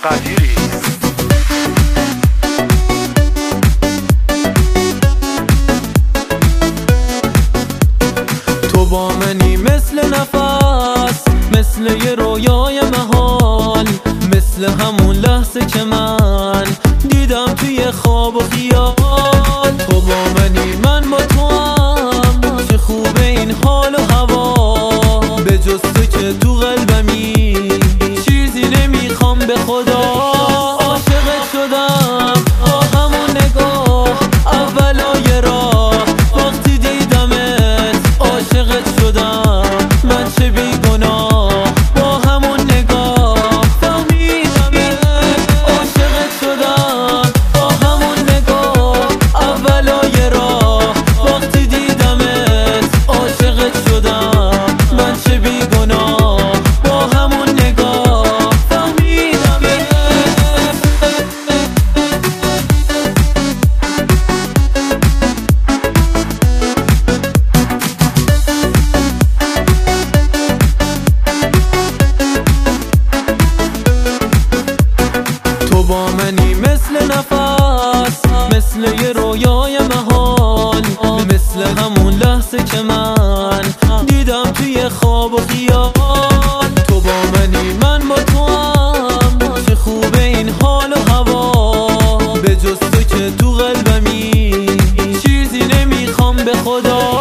قدیری. تو با منی مثل نفس، مثل یه رویای محال، مثل همون لحظه که من دیدم توی خواب و خیال. تو با منی من با تو هم، چه خوبه این حال و هوا، به جز تو که تو قلبمی چیزی نمیخوام به خدا. عاشقت شدم با همون نگاه اولای راه، وقتی دیدمت عاشقت شدم من چه بیگناه، با همون نگاه فهمیدمت. عاشقت شدم با همون نگاه اولای راه، وقتی دیدمت عاشقت شدم من چه بیگناه، با همون نگاه فهمیدمت. تو با منی مثل نفس، مثل یه رویای محال، مثل همون لحظه که من دیدم توی خواب و خیال. تو با منی من با تو هم، چه خوبه این حال و هوا، به جز تو که تو قلبمی چیزی نمیخوام به خدا.